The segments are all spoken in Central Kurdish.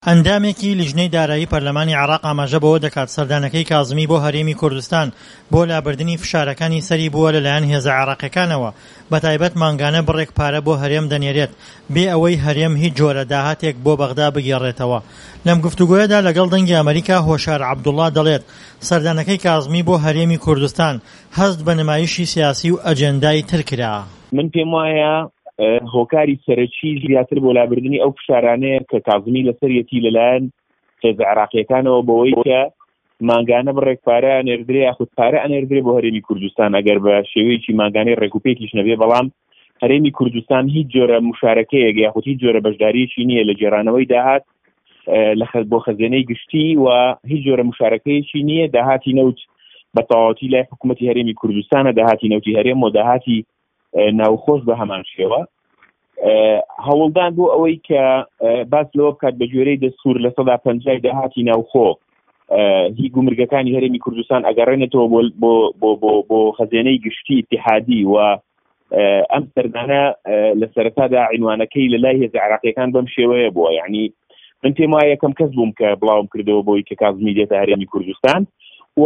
ئەندامێکی لیژنەی دارایی پەرلەمانی عێراق ئاماژە بەوە دەکات سەردانەکەی کاظمی بۆ هەرێمی کوردستان بۆ لابردنی فشارەکانی سەری بووە لەلایەن هێزە عێراقیەکانەوە بەتایبەت مانگانە بڕێک پارە بۆ هەرێم دەنێرێت بێ ئەوەی هەرێم هیچ جۆرە داهاتێک بۆ بەغدا بگێڕێتەوە. لەم گفتوگۆیەدا لەگەڵ دەنگی ئەمریکا هۆشار عەبدوڵڵا دەڵێت سەردانەکەی کاظمی بۆ هەرێمی کوردستان هەست بە نمایشی سیاسی و ئەجەندای تر کرا. من پێم وایە هۆکاری سەرەکی زیاتر بۆ لابردنی ئەو فشارانەیە کە کاظمی لەسەرەتی لەلایەن هێزە عێراقیەکانەوە بەوەی کە مانگانە بڕێک پارە ئەنێردرێ یاخود پارە ئەنێردرێ بۆ هەرێمی کوردستان ئەگەر بە شێوەیەکی مانگانەی ڕێکوپێکیش نەبێ، بەڵام هەرێمی کوردستان هیچ جۆرە مشارەکەیەک یاخود هیچ جۆرە بەشداریەکی نییە لە جێرانەوەی داهات بۆ خەزانەی گشتی و هیچ جۆرە مشارەکەیەکی نییە. داهاتی نەوت بە تەواوەتی لای حکوومەتی هەرێمی کوردستانە، داهاتی نەوتی هەرێم و داهاتی ناوخۆش بە هەمان شێوە. هەوڵدان بۆ ئەوەی کە باس لەوە بکات بە گوێرەی دەستور لە 150 داهاتی ناوخۆ هی گومرگەکانی هەرێمی کوردستان ئەگەڕێنێتەوە بۆ خەزانەی گشتی اتحادی و ئەم سەردانە لە سەرەتادا عنوانەکەی لەلای هێزە عێراقیەکان بەم شێوەیە بووە. یعنی من پێم وایە یەکەم کەس بووم کە بڵاوم کردەوە بۆی کە کاظمی دێتە هەرێمی کوردستان و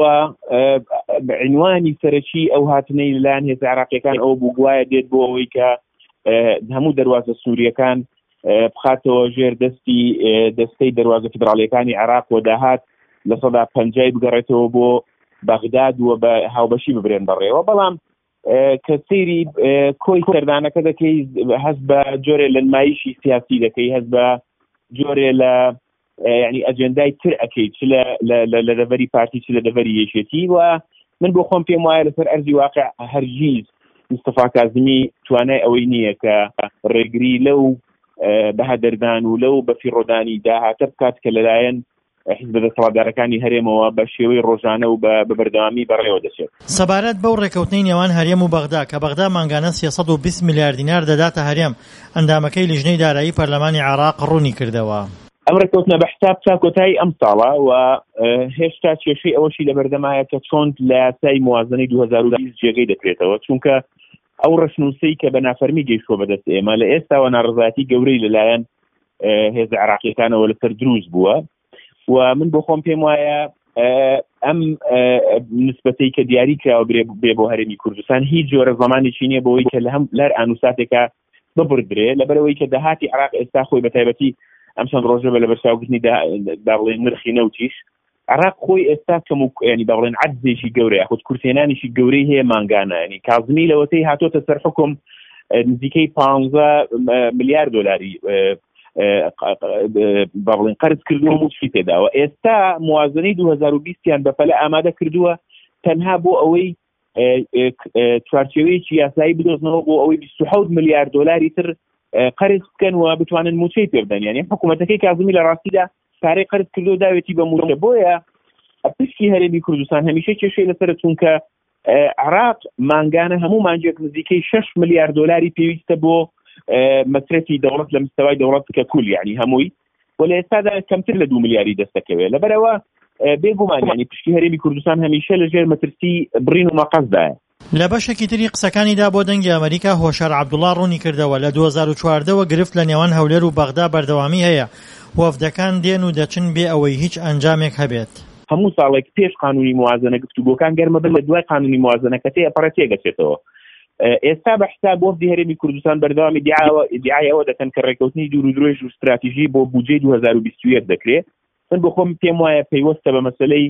عنوانی سەرەکی ئەو هاتنەی لەلایەن هێزە عێراقیەکان ئەو بوو وایە دێت بۆ ئەوەی کە هەموو دەواازە سووریەکان بخاتەوە ژێر دەستەی دەواازە فدراڵیەکانی عێراق و داهات لە 150 بگەڕێتەوە بۆ بەغداد و بە هاوبەشی ببرێن بەڕێوە. بەڵام کە سەیری کۆی سەردانەکە دەکەی هەست بە جۆرێ لە نمایشی سیاسی دەکەی، هەست بە جۆرێ لە یعنی ئەجەندای تر ئەەکەی چ لە دەڤەری پارتی چ لە دەڤەری یەکێتی. و من بۆ خۆم پێم وایە لەسەر ئەرزی واقع هەرگیز مستەفا کاظمی توانای ئەوەی نییە کە ڕێگری لەو بەهادەردان و لەو بەفیڕۆدانی داهاتە بکات کە لەلایەن حیزب دەسەڵاتدارەکانی هەرێمەوە بە شێوەی ڕۆژانە و بە بەردەوامی بەڕێوە دەچێت. سەبارەت بەو ڕێکەوتنەی نێوان هەرێم و بەغدا کە بەغدا مانگانە 320 میلیارد دینار دەداتە هەرێم، ئەندامەکەی لیژنەی دارایی پەرلەمانی عێراق ڕوونی کردەوە. ئەم ڕێکەوتنە بە حساب تا کۆتایی ئەم ساڵە و هێشتا کێشەی ئەوەشی لەبەردەمایە کە چۆن لە یاسای موازنەی 2020 جێگەی دەکرێتەوە، چونکە ئەو ڕەشنووسەی کە بە نافەرمی گەیشتووە بەدەست ئێمە لە ئێستاوە ناڕزایەتی گەورەی لەلایەن هێزە عێراقیەکانەوە لەسەر دروست بووە. و من بۆ خۆم پێم وایە ئەم نسبەتەی کە دیاری کراوە بێ بۆ هەرێمی کوردستان هیچ جۆرە زەمانێکی نییە بۆەوەی کە لەر ئانوساتێکە ببردرێ، لەبەرەوەی کە داهاتی عێراق ئێستا خۆی بەتایبەتی ئەم چەند ڕۆژە بە لە بەرچاوگرتنی باڵێن نرخی نەوتیش عێراق خۆی ئێستا کەم و ینی باڵێن عەجزێکی گەورەیە خۆت کورسێنانیشی گەورەی هەیە مانگانە. ینی کاظمی لەوەتەی هاتۆتە سەر حکم نزیکەی 15 میلیارد دۆلاری باڵێن قەرز کردووە موچی تێداوە. ئێستا موازنەی 2020یان بەپەلە ئامادە کردووە تەنها بۆ ئەوەی چوارچێوەیەکی یاسایی بدۆزنەوە بۆ ئەوەی 27 میلیارد دۆلاری تر قەرز بکەن و بتوانن موچەی پێ بدەن. یعنی حکوومەتەکەی کاظمی لە ڕاستیدا پارەی قەرز کردو داوێتی بە موچە. بۆیە پشتی هەرێمی کوردستان هەمیشە کێشەی لەسەر چونکە عێراق مانگانە هەموو مانگێک نزیکەی 6 میلیارد دۆلاری پێویستە بۆ مەسرەتی دەوڵەت لە مستەوای دەوڵەت کە کول یعنی هەمووی و لە ئێستادا کەمتر لە 2 میلیاری دەستەکەوێت. لەبەرەوە بێگومان ینی پشتی هەرێمی کوردستان هەمیشە لەژێر مەترسی بڕین و مەقەسدایە. لە بەشێکی تری قسەکانیدا بۆ دەنگی ئەمریکا هۆشار عەبدوڵڵا ڕوونی کردەوە لە 2014 گرفت لە نێوان هەولێر و بەغدا بەردەوامی هەیە، وەفدەکان دێن و دەچن بێ ئەوەی هیچ ئەنجامێک هەبێت. هەموو ساڵێک پێش قانونی موازنە گفتوگۆکان گەرمە بن لە دوای قانونی موازنەکە ئەپەرە تێگەچێتەوە. ئێستا بە حساب وەفدی هەرێمی کوردستان بەردەوامی دیعای ئەوە دەکەن کە ڕێکەوتنی دوور و درێژ و استراتیژی بۆ بودجەی 2021 دەکرێت. من بۆ خۆم پێم وایە پەیوەستە بە مەسەلەی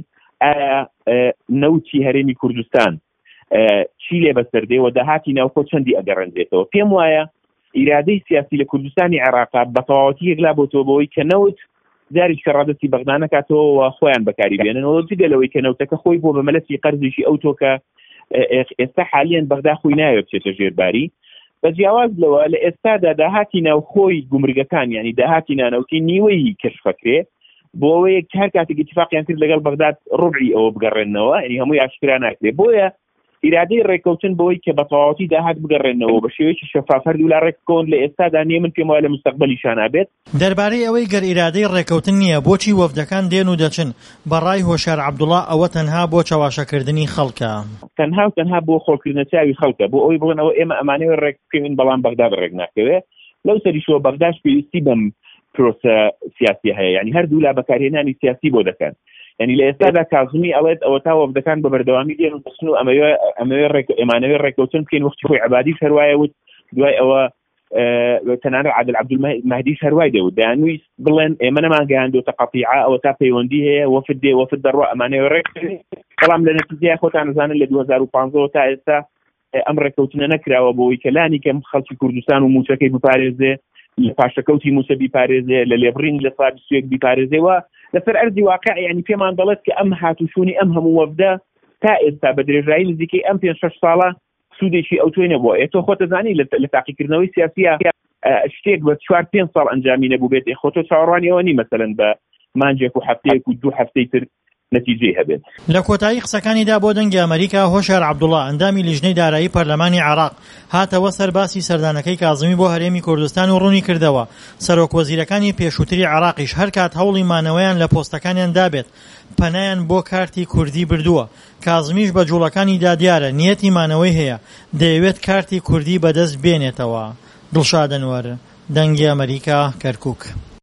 نەوتی هەرێمی کوردستان چی لێ بەسەردێ و داهاتی ناوخۆ چەندی ئەگەڕێنرێتەوە. پێم وایە ئیرادەی سیاسی لە کوردستانی عێراق بە تەواوەتی یەکلا بۆتەوە بەوەی کە نەوت جاری ڕادستی بەغدا نکاتەوە و خۆیان بەکاری بێننەوە جگەلەوەی کە نەوتەکە خۆی بۆ بە مەلەسی قەرزیشی ئەو تۆکە ئێستا حالیان بەغدا خۆی ناوێت بچێتە ژێرباری. بە جیاواز لەوە لە ئێستادا داهاتی ناوخۆی گومرگەکان ینی داهاتی نانەوتی نیوەی کەشفەکرێ بۆ ئەوەیە هەر کاتێک اتفاقیان کرد لەگەڵ بەغداد ڕوبعی ئەوە بگەڕێنەوە، ینی هەمووی ئاشکرا ناکرێت. بۆیە ئیرادەی ڕێکەوتن بۆی کە بە تەواوەتی داهات بگەڕێنەوە بە شێوەیەکی شەفاف هەردوو لا ڕێککەون لە ئێستادا نییە. من پێم وایە لە مستەقبەلیشان ئابێت. دەربارەی ئەوەی گەر ئیرادەی ڕێکەوتن نییە بۆچی وەفدەکان دێن و دەچن؟ بەڕای هۆشار عەبدوڵڵا ئەوە تەنها بۆ چاواشەکردنی خەڵکە، تەنها بۆ خۆڵکردنە چاوی خەڵکە، بۆ ئەوەی بڵێنەوە ئێمە ئەمانەوە ڕێککەوین بەڵام بەغدا ڕێک ناکەوێت. لەو سەریشەوە بەغداش پێویستی بەم پرۆسە سیاسی هەیە، یعنی هەردوو لا بەکارهێنانی سیاسی بۆ دەکەن. یعنی لە ئێستادا کازمی ئەڵێت ئەوە تا وەفدەکان بە بەردەوامی دێن و بچن و ئەمەوێ ڕێکەوتن بکەین. وەختی خۆی عەبادیش هەروایە وت، دوای ئەوە تەنانەت عادل عەبدولمەهدیش هەروای دەوت، دەیانویست بڵێن ئێمە نەمانگەیاندۆتە قەتیعە، ئەوە تا پەیوەندی هەیە، وەفد دێ وەفد دەڕوا ئەمانەوێ ڕێککردن. بەڵام لە نەتیجەیە خۆتان دەزانن لە 2015 تا ئێستا ئەم ڕێکەوتنە نەکراوە بۆەوەی کە لانی کەم خەڵکی کوردستان و موچەکەی بپارێزێ، لە پاشەکەوتی موچە بیپارێزێ، لە لێبڕین لە ساڵ 21 بیپارێزێەوە لەسەر ئەرزی واقع. یعنی پێمان دەڵێت کە ئەم هاتوچوونی ئەم هەموو وەفدە تا ئێستا بە درێژایی نزیکەی ئەم 5-6 ساڵە سوودێکی ئەو توێ نەبووە. تۆ خۆت دەزانی لە تاقیکردنەوەی سیاسیە شتێک بە 4-5 ساڵ ئەنجامی نەبوو بێت، خۆتۆ چاوەڕوانی ئەوە نی مەسەلەن بە مانجێک و هەفتەیەک و 2 هەفتەی تر نەتیجەی هەبێت. لە کۆتایی قسەکانیدا بۆ دەنگی ئەمریکا هۆشار عەبدوڵڵا ئەندامی لیژنەی دارایی پەرلەمانی عێراق هاتەوە سەر باسی سەردانەکەی کازمی بۆ هەرێمی کوردستان و ڕوونی کردەوە. سەرۆک وەزیرەکانی پێشووتری عێراقیش هەر کات هەوڵی مانەوەیان لە پۆستەکانیان دابێت پەنایان بۆ کارتی کوردی بردووە. کازمیش بە جوڵەکانیدا دیارە نیەتی مانەوەی هەیە، دەیەوێت کارتی کوردی بەدەست بێنێتەوە. دڵشاد ئەنوەر، دەنگی ئەمریکا، کەرکووک.